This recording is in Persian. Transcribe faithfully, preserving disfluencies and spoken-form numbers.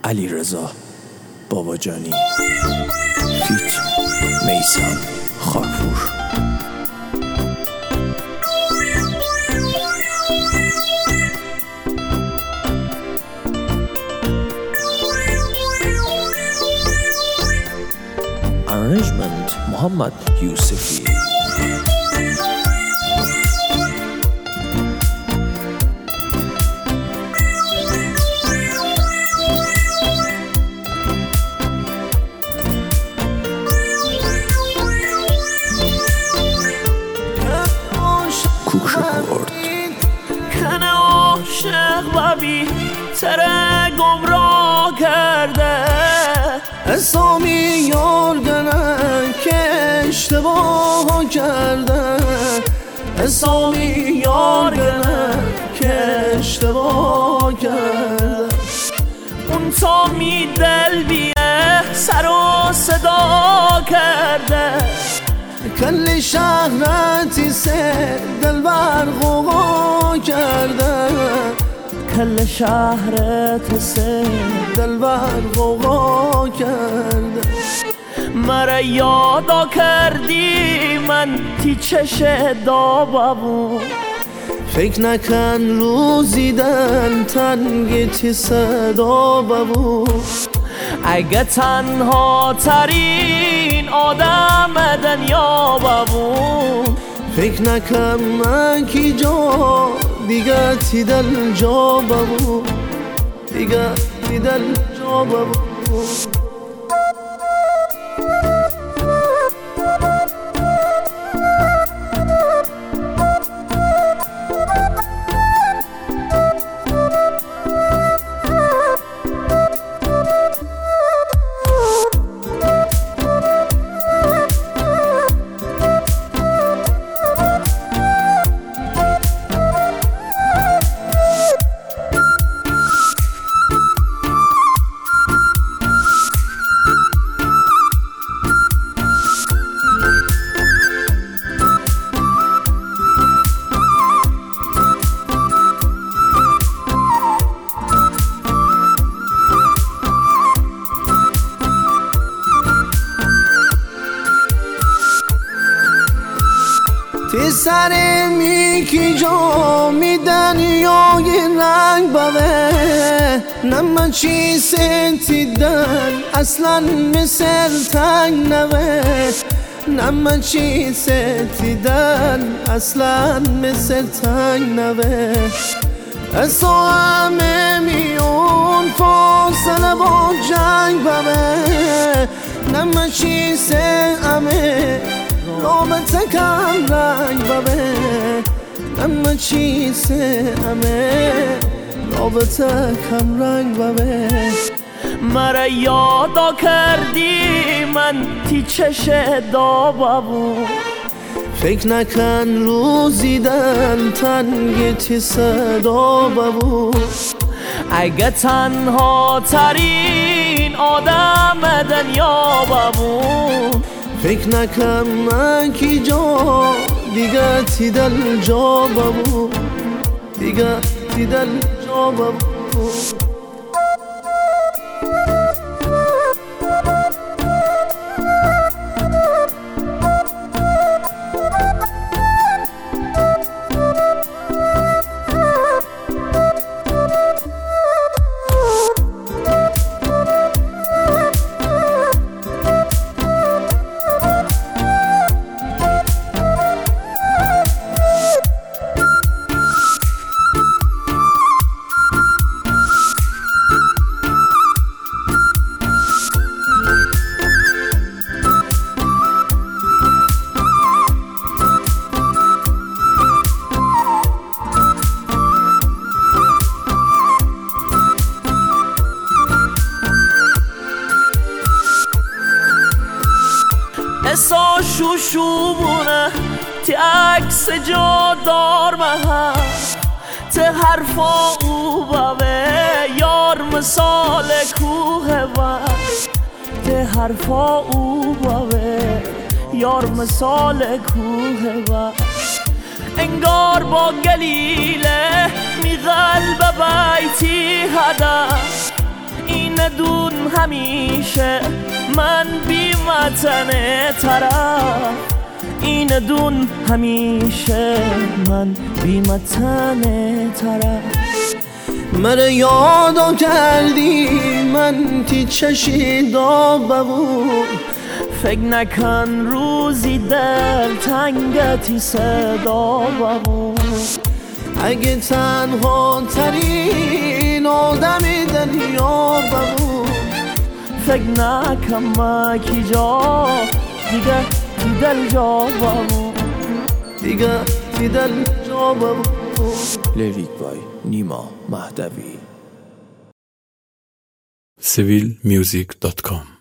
علیرضا باباجانی فیت میثم خاکپور. Arrangement محمد یوسفی. کوکش کرد کنه عاشق و بی تره گمراه کرده، اسامی یارگنه که اشتباه کرده، اسامی یارگنه که اشتباه کرده. اون تا می دل بیه سر و صدا کرده، کل شهرتی سه دل بر غوغا کرده، کل شهرت سه دل بر غوغا کرده. مرا یادا کردی من تی چش دابابون، فکر نکن روزی دل تنگ تی صدا ببون. اگه تنها ترین آدم دنیا ببون، فکر نکن من کی جا دیگه تی دل جا ببون، دیگه تی دل جا ببون. تی سر میکی جا میدن یا یه رنگ باوه، نمه چی سنتی دن اصلا مثل تنگ نوه، نمه چی سنتی دن اصلا مثل تنگ نوه. اسا همه میون فاصله با جنگ باوه، نمه چی سه همه رابطه کم رنگ ببه، اما چیزه همه رابطه کم رنگ ببه. مرا یادا کردی من تی چش دابابون، فکر نکن روزی دل تنگ تی صدا ببون. اگه تنها ترین آدم دنیا ببون، فکر نکن من کی جا دیگه تی دل جا ببون، دیگه تی دل جا ببون. اسا شوشوبونه تی عکس جا دار مها، تی حرفا او باوه یار مثال کوه و، تی حرفا او باوه یار مثال کوه و. انگار با گلیله می قلب بیتی هدف، این دون همیشه من بی وطن طرف، این دون همیشه من بی وطن طرف. من یادو کردی من تی چشیدا ببود، فکر نکن روزی دل تنگتی صدا ببود. اگه تنها ترین آدمی دنیا ببود، فکر نکن مکی جا دیگه تی دل جا ببود، دیگه تی دل جا ببود. لیریک بای نیما مهدوی. سیویل میوزیک دات کام